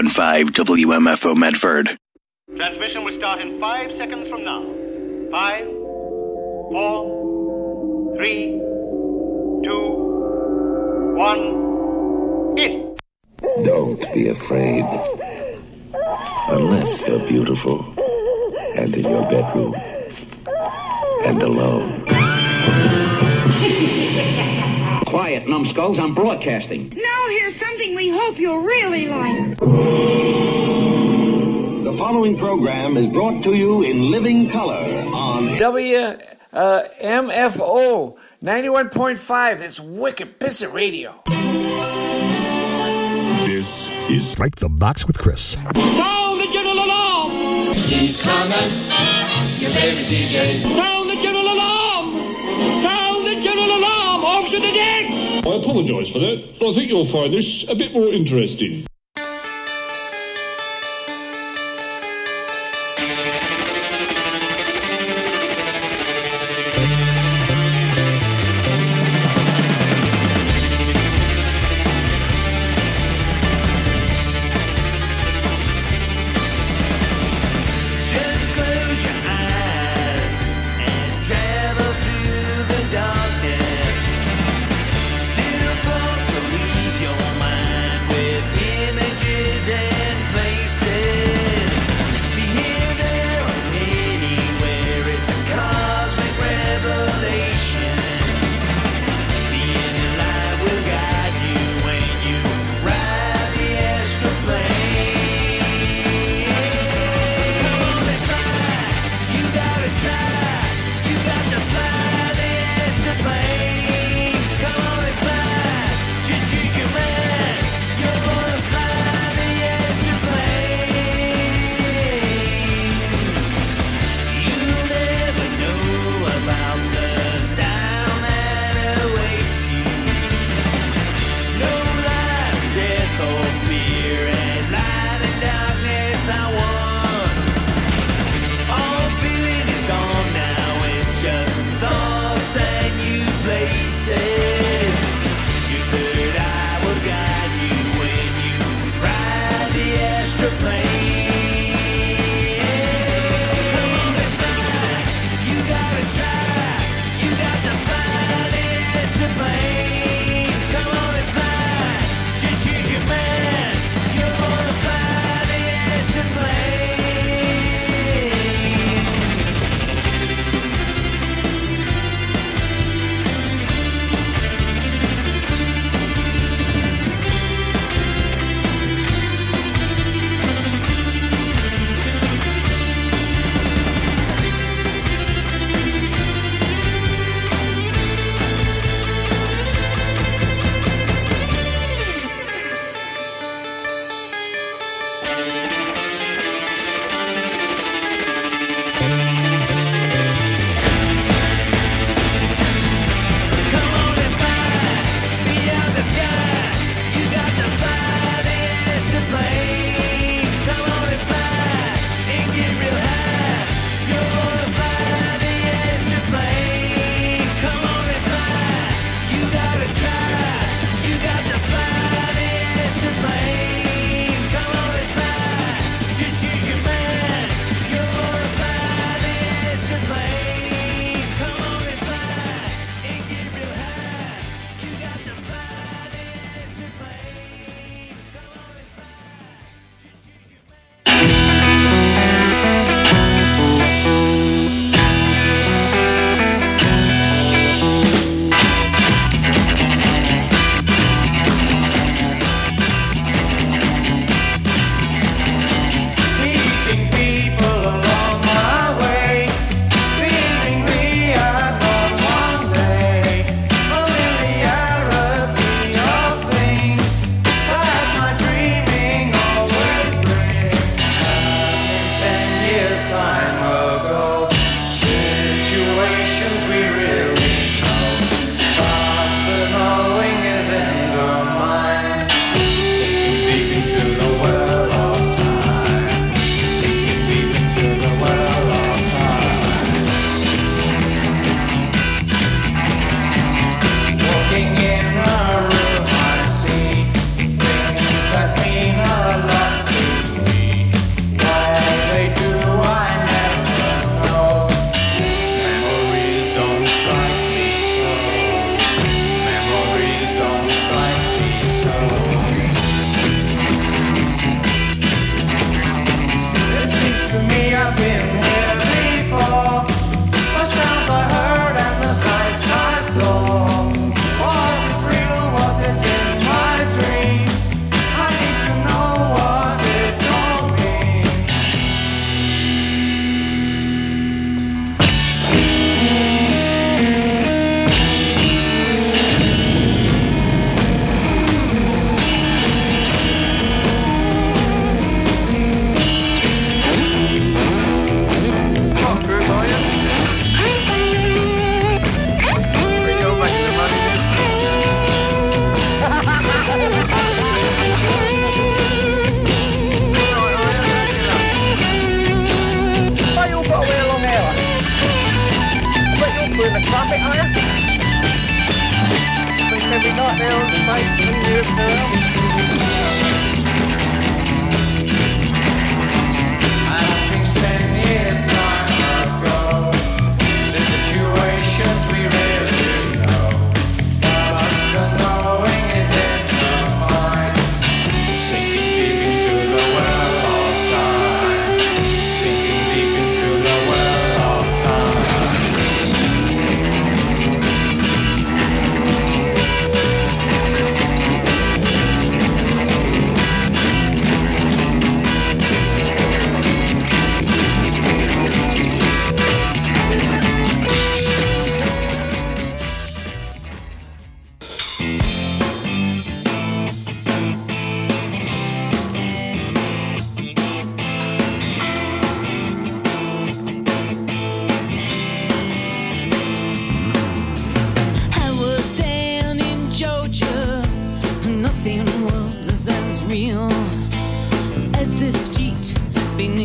105 WMFO Medford. Transmission will start in 5 seconds from now. 5, 4, 3, 2, 1, in. Don't be afraid. Unless you're beautiful and in your bedroom and alone. Quiet, numbskulls. I'm broadcasting. Now here's something we hope you'll really like. The following program is brought to you in living color on WMFO 91.5. That's Wicked Pissant Radio. This is Break the Box with Chris. Sound the general alarm! He's coming, your favorite DJ. Sound the general alarm! Sound the general alarm! Off to the deck! I apologise for that, but I think you'll find this a bit more interesting.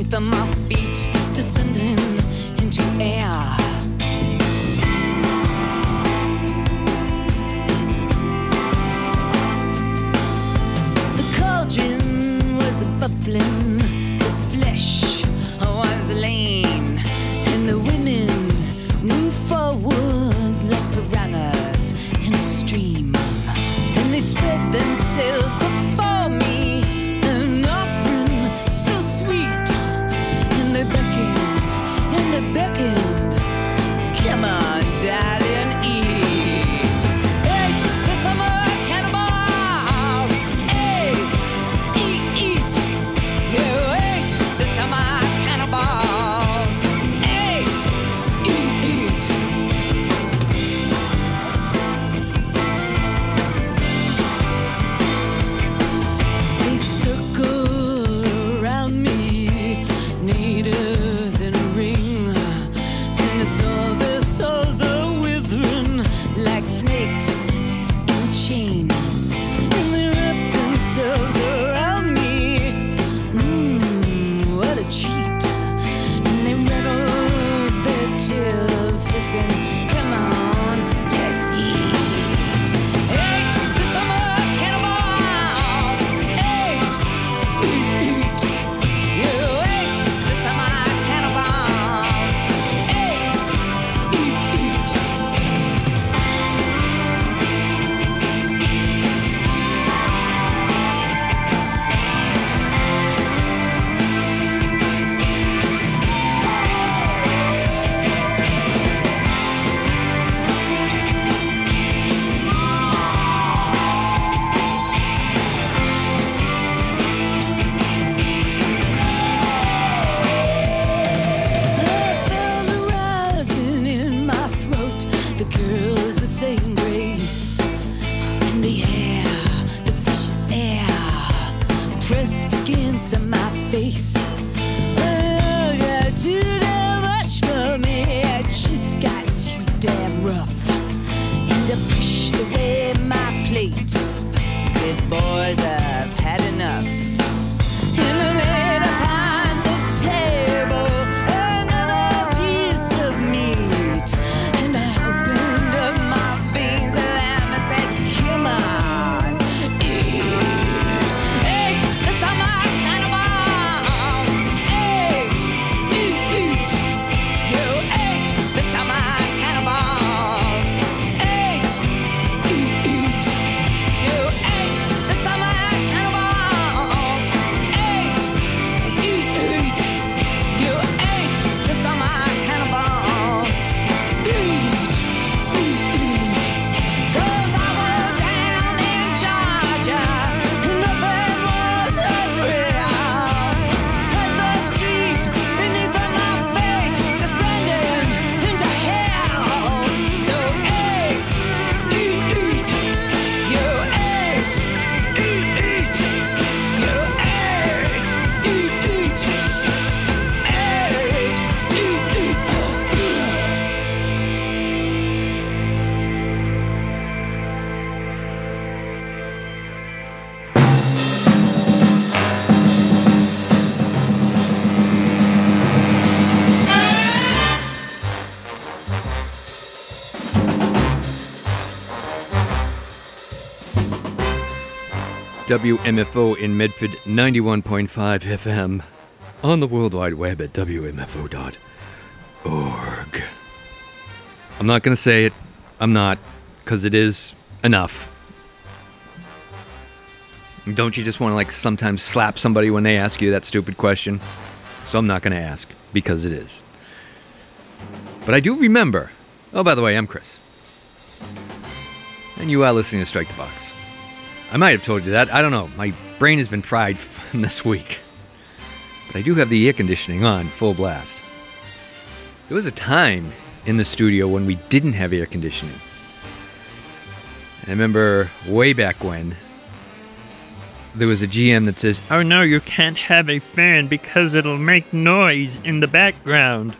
beneath my feet, descending into air. The cauldron was bubbling, the flesh was lean, and the women moved forward like piranhas in a stream, and they spread themselves before me, an offering so sweet, and they beckoned, come on, darling, eat. Eat the summer cannibals, eat. You ate the summer cannibals, eat. They circle around me, natives in a ring, and I saw their souls are withering like snakes in chains, and they wrap themselves around me. What a treat! And they rattle their tails, hissing, come on, let's eat. Eat the summer cannibals, eat. You ate the summer cannibals, eat. I feel the rising in my throat. The girls are saying grace. In the air, the vicious air pressed against my face. Oh, got too damn much for me. I just got too damn rough. And I pushed away my plate. Said, boys, I've had enough. And I laid upon the table another piece of meat, and I opened up my veins and I said, come on, eat. Eat the summer cannibals, eat. You ate the summer cannibals, eat. You ate the summer cannibals, eat. You ate the summer cannibals, eat. 'Cause I was down in Georgia, and nothing was as real as the street beneath my feet, descending into hell. So eat. You ate. You ate. WMFO in Medford, 91.5 FM. On the World Wide Web at WMFO.org. I'm not going to say it. I'm not. Because it is enough. Don't you just want to, like, sometimes slap somebody when they ask you that stupid question? So I'm not going to ask. Because it is. But I do remember. Oh, by the way, I'm Chris. And you are listening to Strike the Box. I might have told you that. I don't know. My brain has been fried this week. But I do have the air conditioning on full blast. There was a time in the studio when we didn't have air conditioning. And I remember way back when there was a GM that says, oh no, you can't have a fan because it'll make noise in the background.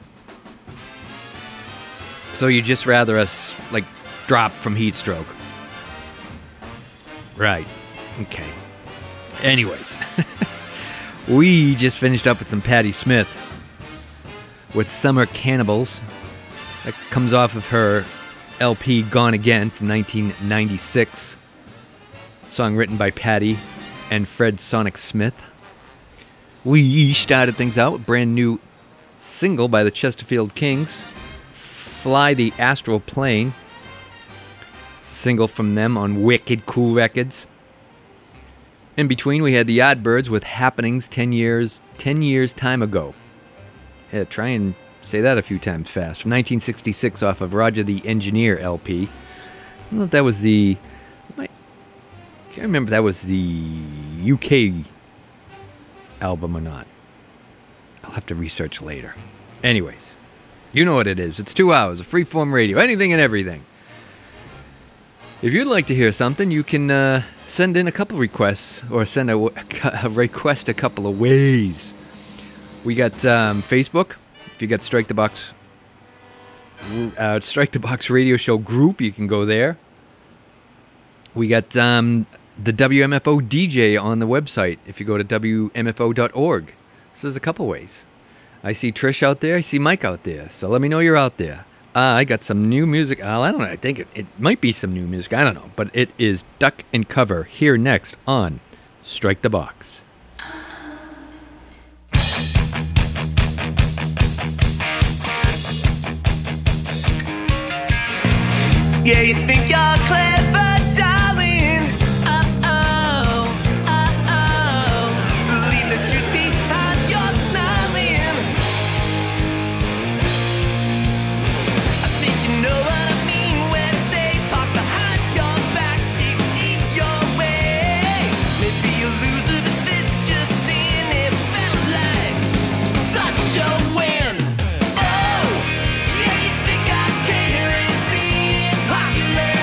So you'd just rather us, like, drop from heat stroke. Right. Okay. Anyways. We just finished up with some Patti Smith with Summer Cannibals. That comes off of her LP Gone Again from 1996. Song written by Patti and Fred Sonic Smith. We started things out with a brand new single by the Chesterfield Kings, Fly the Astral Plane. It's a single from them on Wicked Cool Records. In between, we had the Yardbirds with Happenings 10 years time ago. Yeah, try and say that a few times fast. From 1966 off of Roger the Engineer LP. I don't know if that was the... I can't remember if that was the UK album or not. I'll have to research later. Anyways, you know what it is. It's 2 hours of freeform radio. Anything and everything. If you'd like to hear something, you can send in a couple requests, or send a request a couple of ways. We got Facebook. If you got Strike the Box Radio Show group, you can go there. We got the WMFO DJ on the website. If you go to WMFO.org, so there's a couple ways. I see Trish out there. I see Mike out there. So let me know you're out there. I got some new music. I don't know. I think it might be some new music. I don't know. But it is Duck and Cover here next on Strike the Box. Yeah, you think you're clever, darling. Leave the truth behind your snarling. I think you know what I mean when I say talk behind your back, speak your way. Maybe you lose it if it's just in it. Felt like such a win. Oh, yeah, you think I care and see it popular.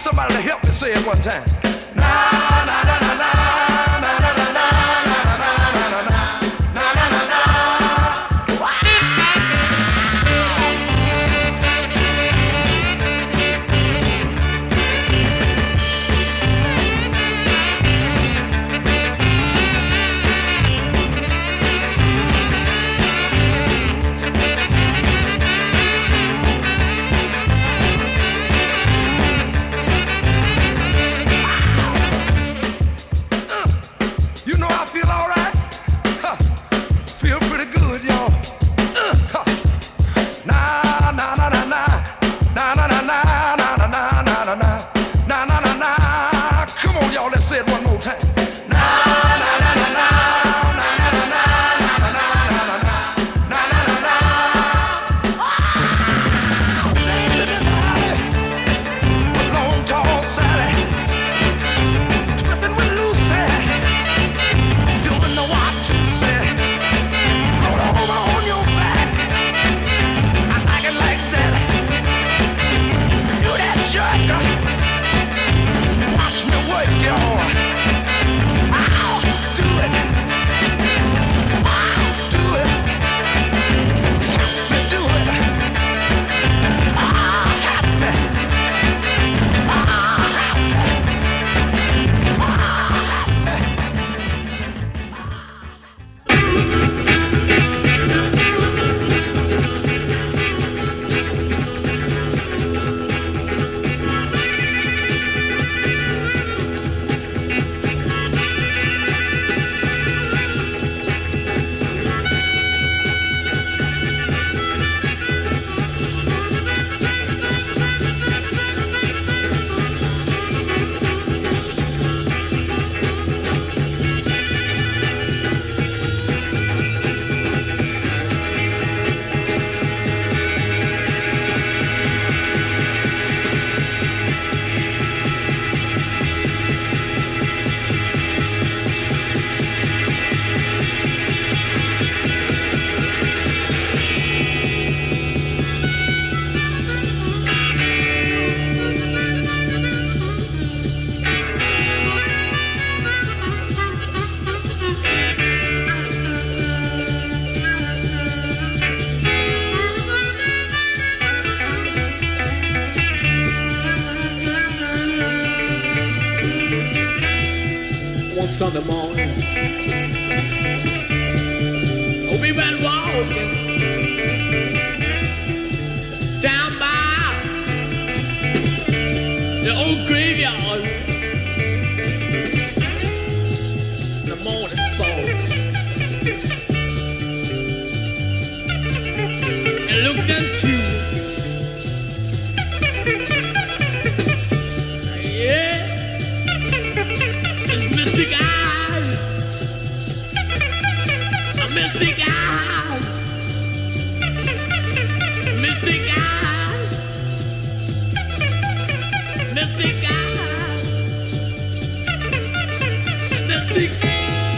somebody to help me say it one time. Na na na na na. Sunday morning, we went walking down by the old graveyard. The morning fall, and looked into mystic eyes, mystic eyes, mystic eyes, mystic eyes, mystic eyes, mystic eyes.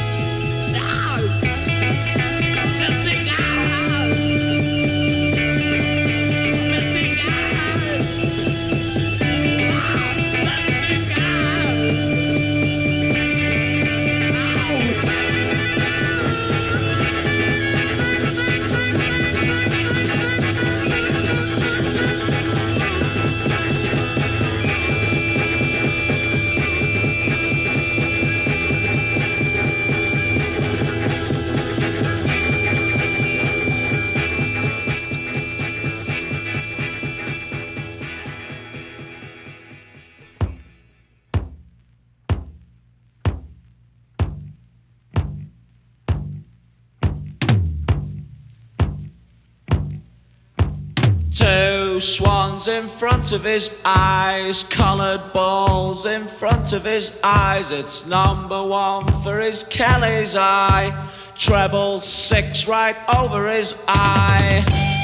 Two swans in front of his eyes, coloured balls in front of his eyes. It's number one for his Kelly's eye, treble six right over his eye.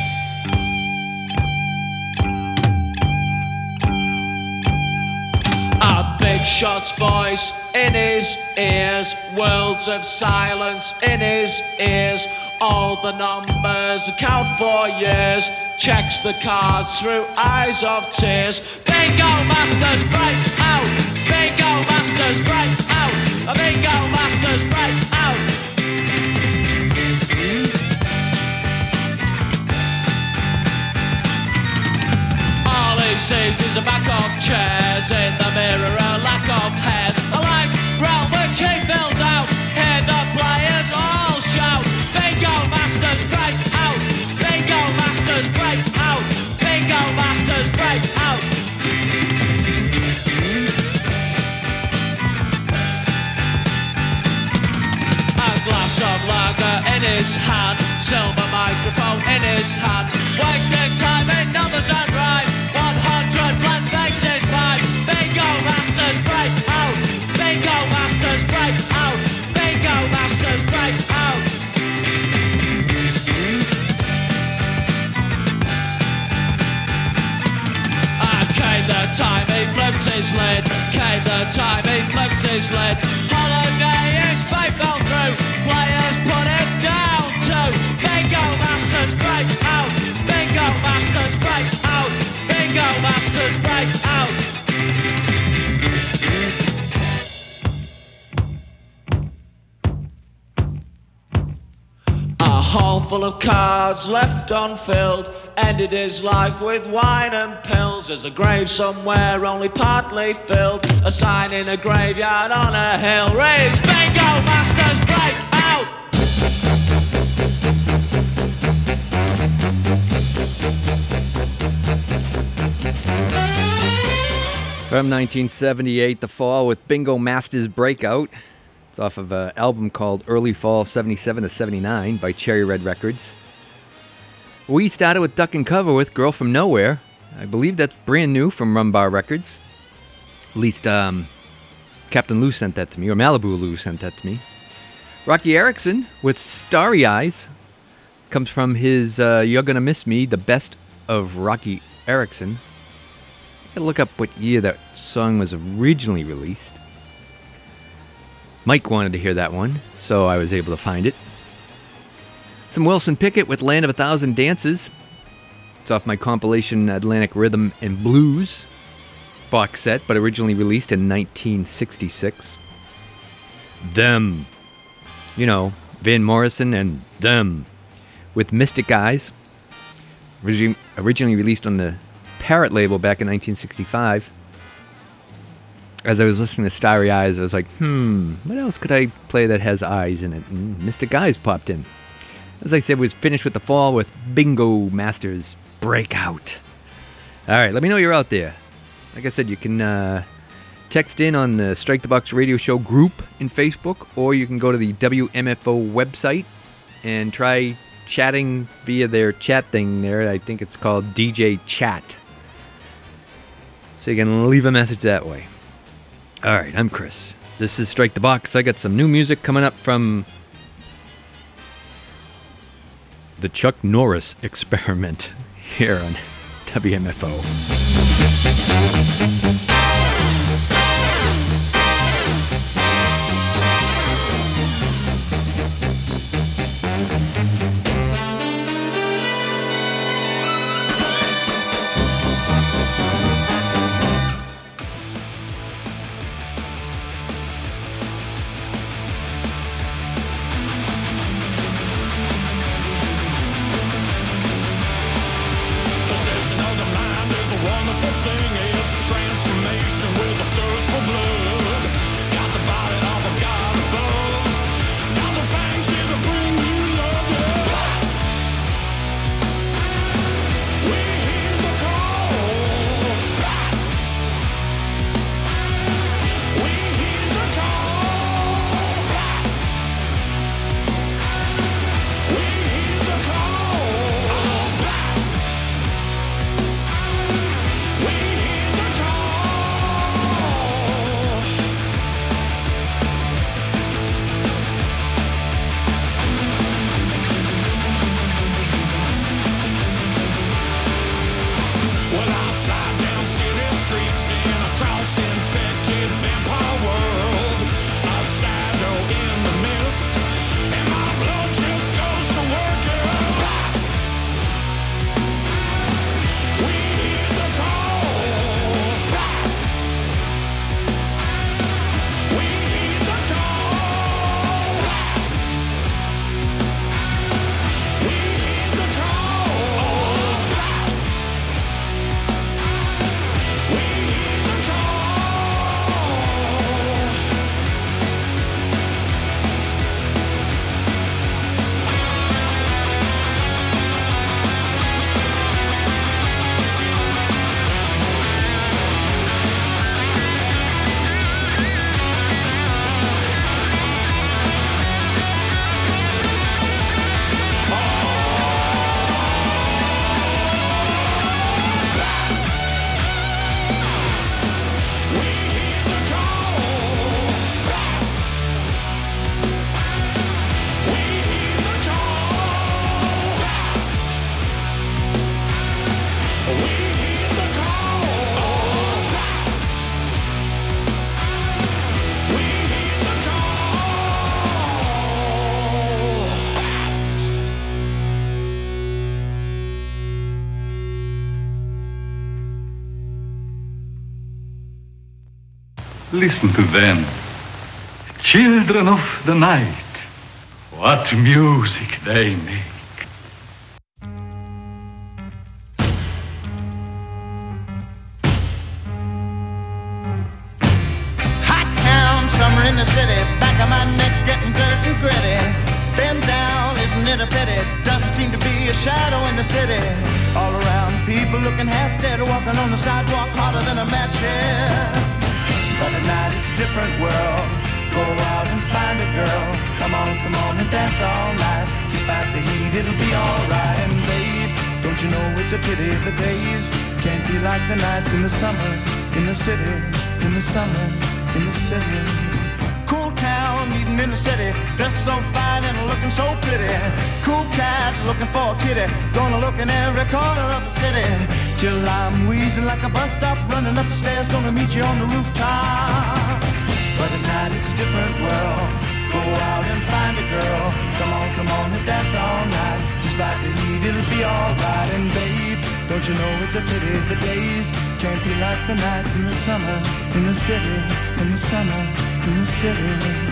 A big shot's voice in his ears, worlds of silence in his ears. all the numbers, count for years, checks the cards through eyes of tears. Bingo masters break out, bingo masters break out, bingo masters break out. All he sees is a back of chairs, in the mirror a lack of hairs, a blank round which he fills out. Hear the players all shout, bingo masters break out, bingo masters break out, bingo masters break out. A glass of lager in his hand, silver microphone in his hand, wasting time in numbers and rhyme, 100 blunt faces mine. Bingo masters break out, bingo masters break out, bingo masters break out. Came the time he flipped his lid, came the time he flipped his lid. Holiday is both fell through, players put it down to bingo masters break out, bingo masters break out, bingo masters break out. A hall full of cards left unfilled, ended his life with wine and pills. There's a grave somewhere only partly filled, a sign in a graveyard on a hill reads bingo masters break out. From 1978, The Fall with Bingo Masters Breakout. It's off of an album called Early Fall 77 to 79 by Cherry Red Records. We started with Duck and Cover with Girl From Nowhere. I believe that's brand new from Rumbar Records. At least Captain Lou sent that to me, or Malibu Lou sent that to me. Rocky Erickson with Starry Eyes comes from his You're Gonna Miss Me, the best of Rocky Erickson. I gotta look up what year that song was originally released. Mike wanted to hear that one, so I was able to find it. Some Wilson Pickett with Land of a Thousand Dances. It's off my compilation Atlantic Rhythm and Blues box set, but originally released in 1966. Them. You know, Van Morrison and Them. With Mystic Eyes. Originally released on the Parrot label back in 1965. As I was listening to Starry Eyes, I was like, what else could I play that has eyes in it? And Mystic Eyes popped in. As I said, we finished with The Fall with Bingo Masters Breakout. All right, let me know you're out there. Like I said, you can text in on the Strike the Box Radio Show group in Facebook, or you can go to the WMFO website and try chatting via their chat thing there. I think it's called DJ Chat. So you can leave a message that way. All right, I'm Chris. This is Strike the Box. I got some new music coming up from the Chuck Norris Experiment here on WMFO. Possession of the mind is a wonderful thing. It's transformation. Listen to them. Children of the night. What music they make. Hot town, summer in the city. Back of my neck getting dirt and gritty. Been down, isn't it a pity? Doesn't seem to be a shadow in the city. All around, people looking half dead, walking on the sidewalk harder than a match here. But at night it's a different world. Go out and find a girl. Come on and dance all night. Despite the heat, it'll be alright. And babe, don't you know it's a pity the days can't be like the nights in the summer, in the city, in the summer, in the city. Cool town, meeting in the city, dressed so fine and looking so pretty. Cool cat, looking for a kitty, gonna look in every corner of the city. Till I'm wheezing like a bus stop, running up the stairs, gonna meet you on the rooftop. But at night it's a different world. Go out and find a girl. Come on and dance all night. Despite the heat, it'll be alright. And babe, don't you know it's a pity the days can't be like the nights in the summer, in the city, in the summer, in the city.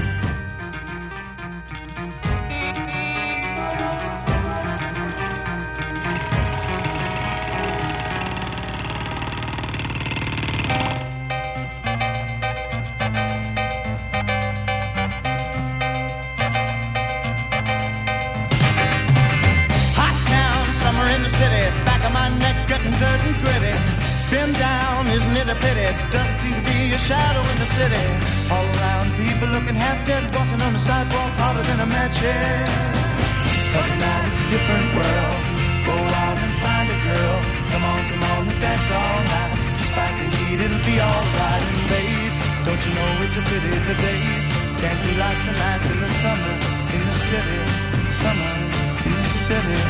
Doesn't seem to be a shadow in the city. All around, people looking half dead, walking on the sidewalk harder than a match head. But now it's a different world. Go out and find a girl. Come on and dance all night. Despite the heat, it'll be alright. And babe, don't you know it's a pity the days can't be like the nights in the summer, in the city, summer, in the city.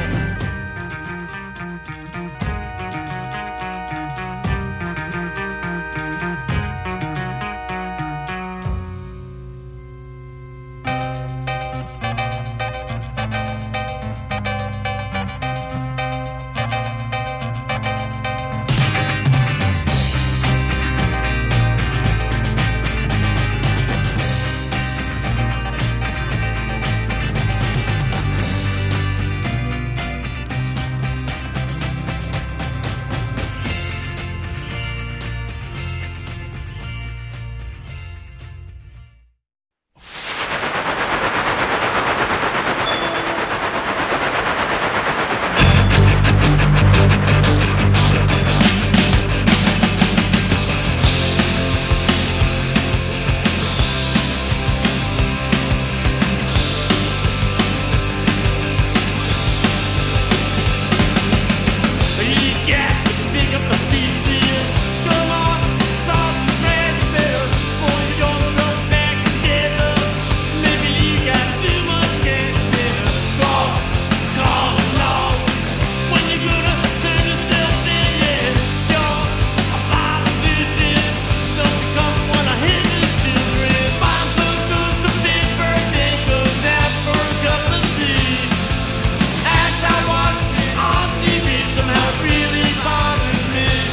Somehow it really bothers me.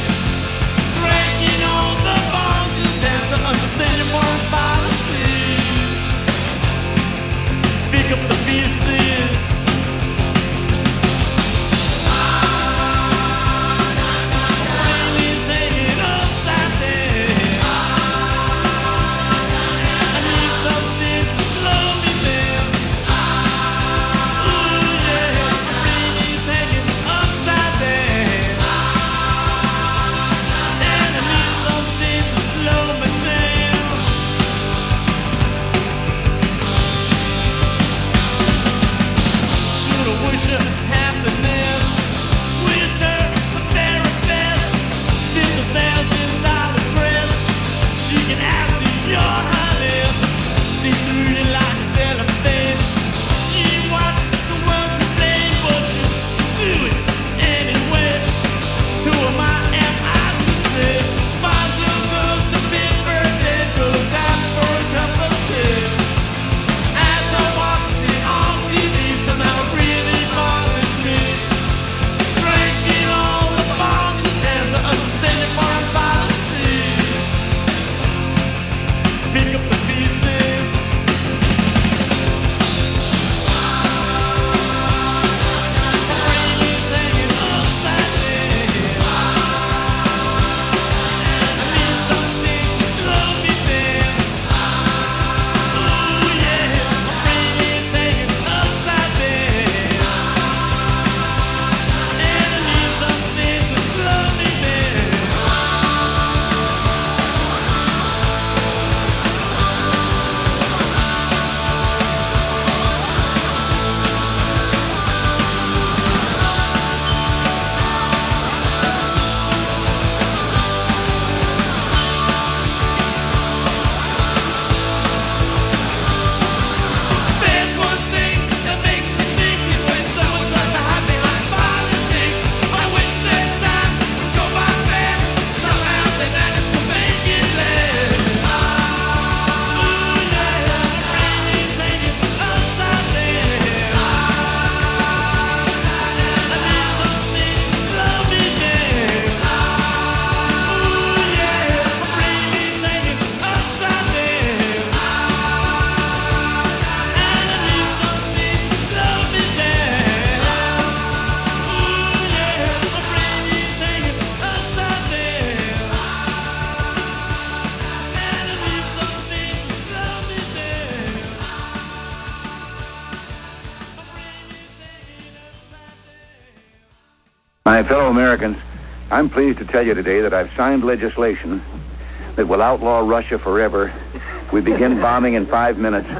My fellow Americans, I'm pleased to tell you today that I've signed legislation that will outlaw Russia forever. We begin bombing in 5 minutes.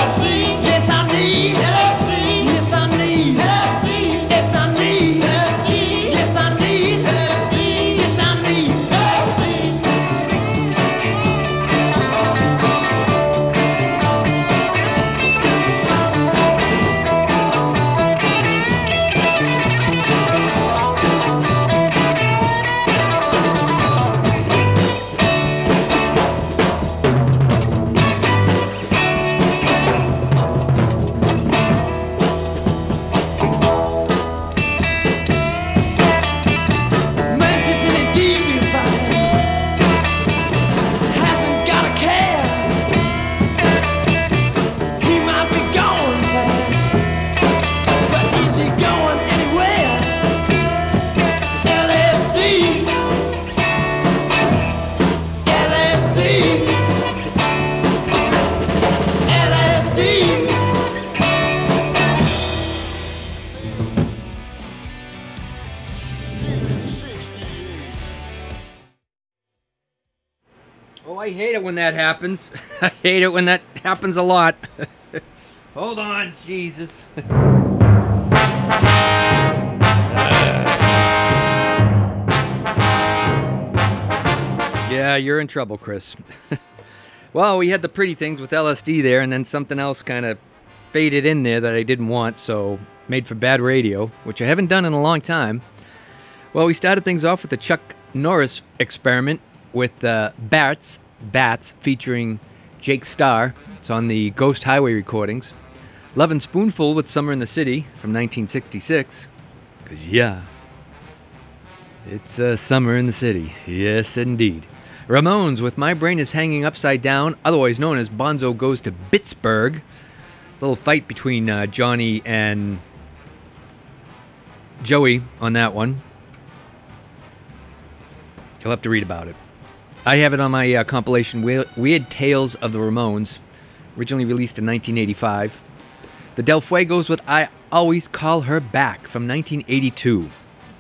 LSD. Oh, I hate it when that happens. I hate it when that happens a lot. Hold on, Jesus. Yeah, you're in trouble, Chris. Well, we had the pretty things with LSD there, and then something else kind of faded in there that I didn't want, so made for bad radio, which I haven't done in a long time. Well, we started things off with the Chuck Norris experiment with Bats featuring Jake Starr. It's on the Ghost Highway recordings. Lovin' Spoonful with Summer in the City from 1966. Because, yeah, it's summer in the city. Yes, indeed. Ramones with My Brain is Hanging Upside Down, otherwise known as Bonzo Goes to Pittsburgh. A little fight between Johnny and Joey on that one. You'll have to read about it. I have it on my compilation Weird Tales of the Ramones, originally released in 1985. The Del Fuegos with I Always Call Her Back from 1982.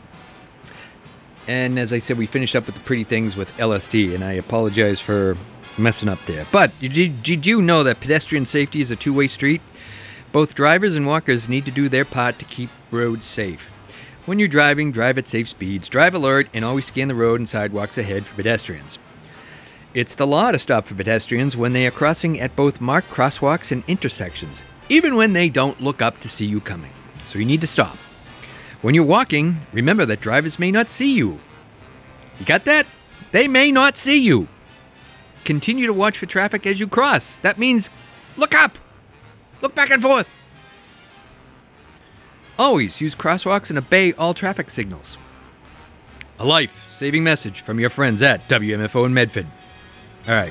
And as I said, we finished up with the pretty things with LSD, and I apologize for messing up there. But did you know that pedestrian safety is a two-way street? Both drivers and walkers need to do their part to keep roads safe. When you're driving, drive at safe speeds, drive alert, and always scan the road and sidewalks ahead for pedestrians. It's the law to stop for pedestrians when they are crossing at both marked crosswalks and intersections, even when they don't look up to see you coming. So you need to stop. When you're walking, remember that drivers may not see you. You got that? They may not see you. Continue to watch for traffic as you cross. That means look up. Look back and forth. Always use crosswalks and obey all traffic signals. A life-saving message from your friends at WMFO in Medford. All right.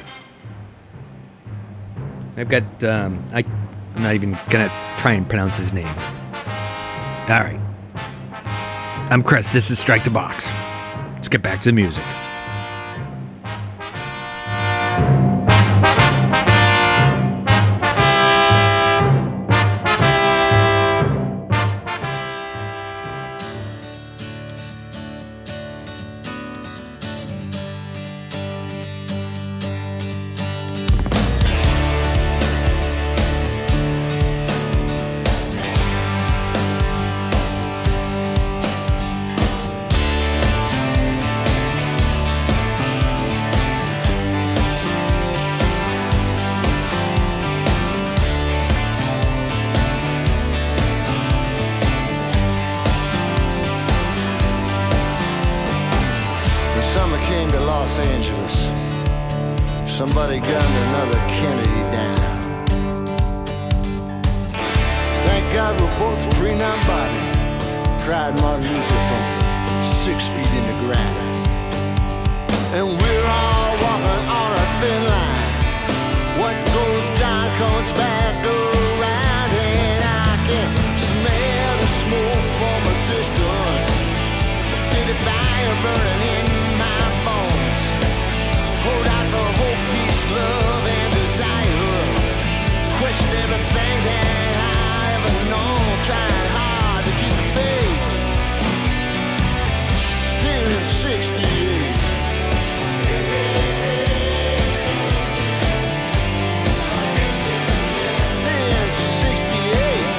I've got, I'm not even going to try and pronounce his name. All right. I'm Chris. This is Strike the Box. Let's get back to the music. Somebody gunned another Kennedy down. Thank God we're both free non-body, cried Martin Luther from 6 feet in the ground. And we're all walking on a thin line. What goes down comes back around, and I can smell the smoke from a distance. A fitty fire burning in my bones. Hold out for hope, peace, love, and desire. Question everything that I ever known. Trying hard to keep the faith. Here in 68. In 68.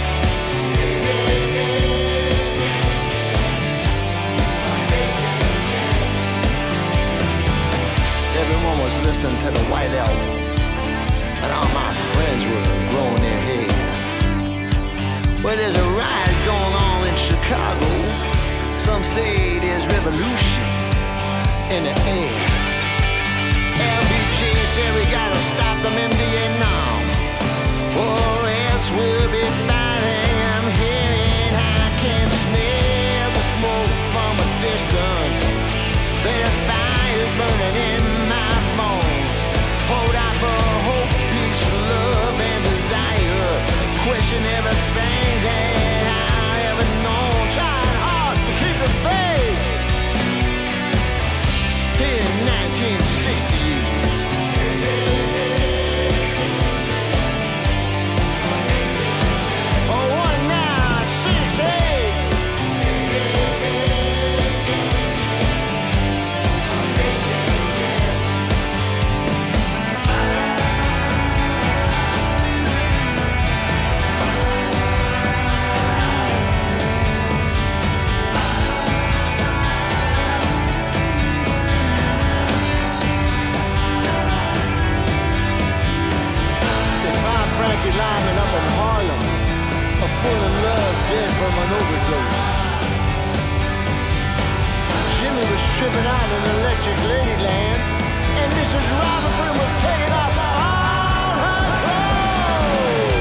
Everyone was listening to the White Album, and all my friends were growing their hair. Well, there's a riot going on in Chicago. Some say there's revolution in the air. LBJ said we gotta stop them in Vietnam, or else we'll be fighting them here. And I can smell the smoke from a distance. Better fire burning in my bones. Hold out for hope, peace, love, and desire. Question everything that I ever known. Trying hard to keep the faith. In 1960. tripping out in electric ladyland, and Mrs. Robinson was taking off all her clothes.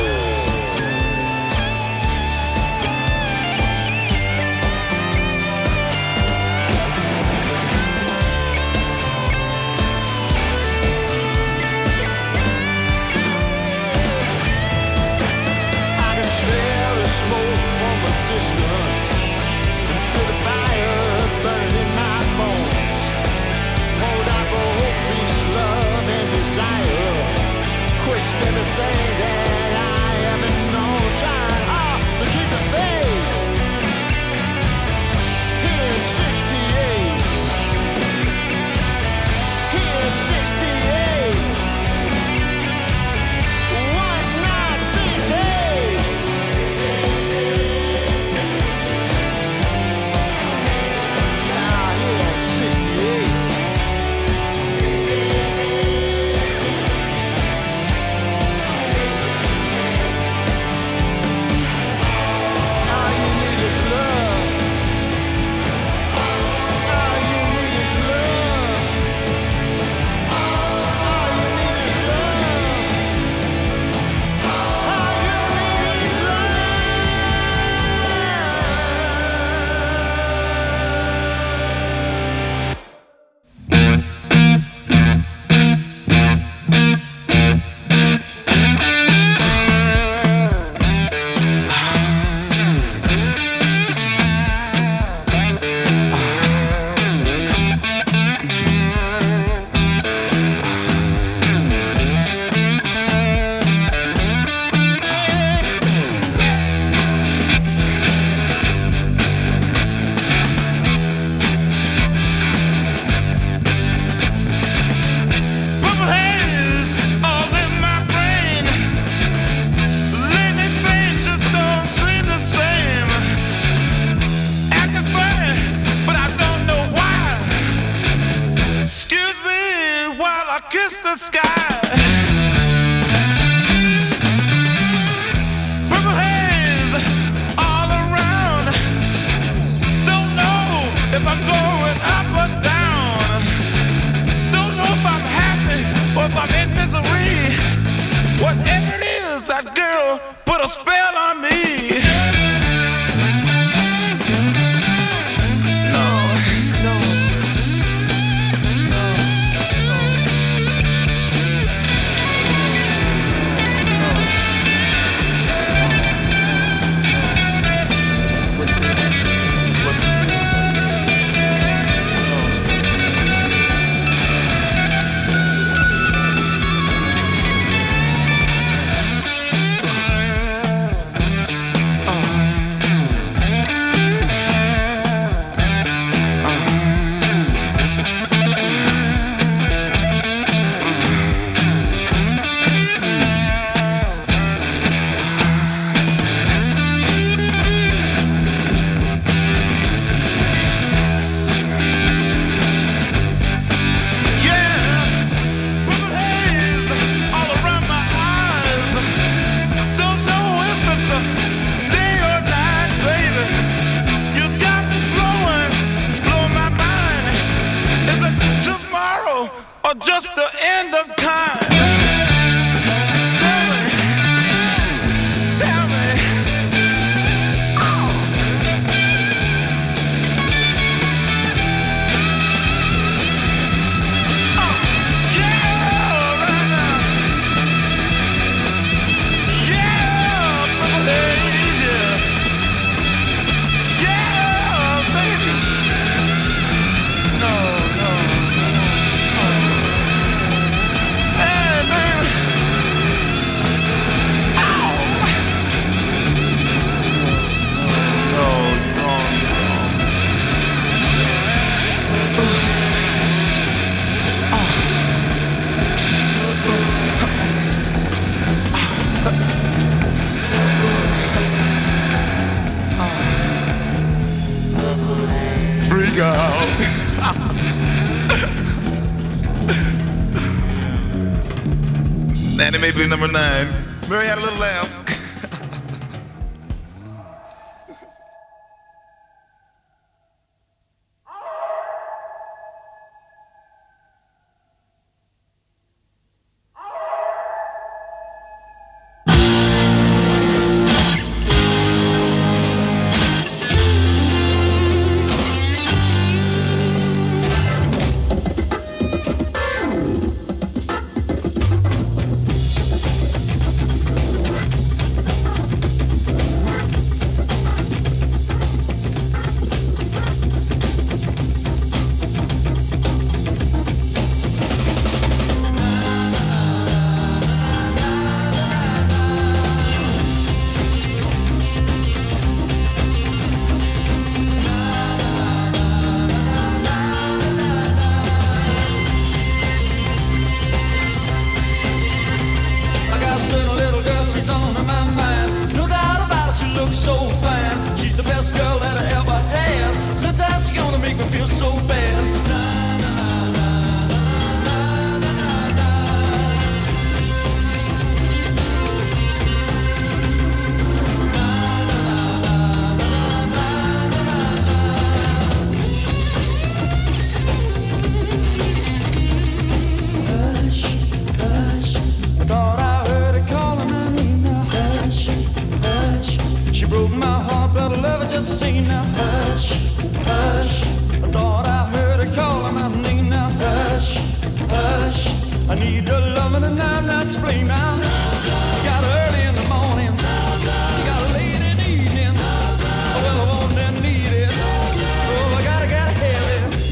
I can smell the smoke from a distance, feel the fire burning in my bones. Hold out for hope, peace, love, and desire. Question everything that I haven't known, trying hard to keep the faith. Here in 68, here in 68, 1968. Ah, here in 68. All you need is love. All you need is love. All you need is love. All you need is purple haze all in my brain. Lately things just don't seem the same. Acting funny, but I don't know why. Excuse me while I kiss the sky. Purple haze all around. Don't know if I'm going up or down. Don't know if I'm happy or if I'm in misery. Whatever it is, that girl put a spell on me. No, no, no, or just the end of time? Tell me, tell me. Freak out. Nanny Mapley number 9. Mary had a little lamb. need the loving and I'm not to blame now. You got early in the morning, you got late in the evening. Well, I want and need it. Oh, I gotta have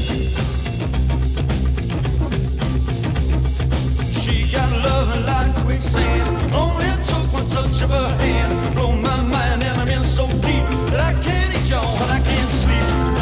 it. She got loving like quicksand. Only it took one touch of her hand. Blow my mind and I'm in so deep that I can't eat y'all and I can't sleep.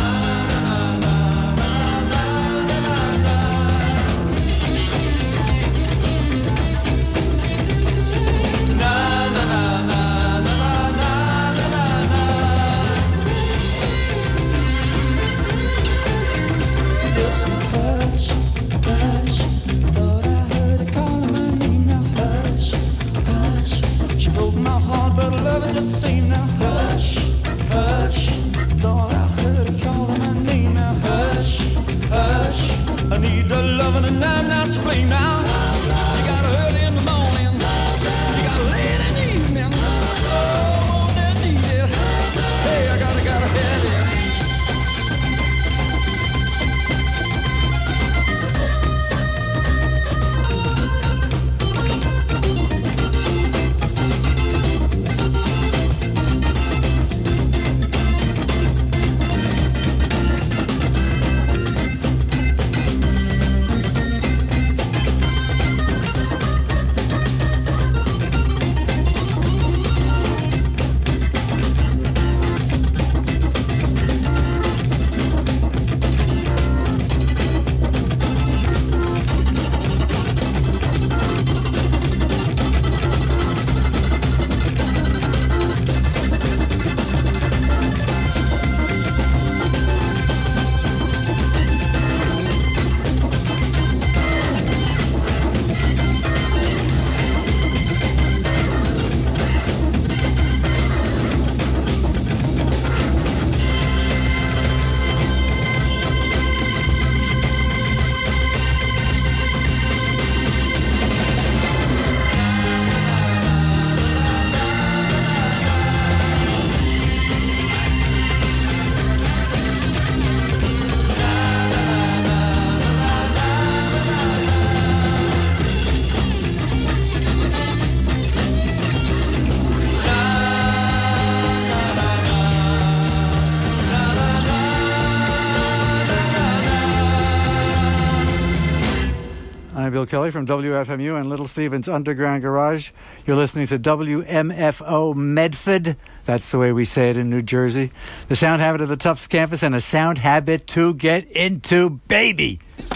But love it just seemed now hush, hush. Thought I heard her calling my name now hush, hush. I need the loving and I'm not to blame now. You got early in the morning, you got late in the evening. Oh, I need it. Hey, I gotta have it. Bill Kelly from WFMU and Little Steven's Underground Garage. You're listening to WMFO Medford. That's the way we say it in New Jersey. The sound habit of the Tufts campus and a sound habit to get into, baby.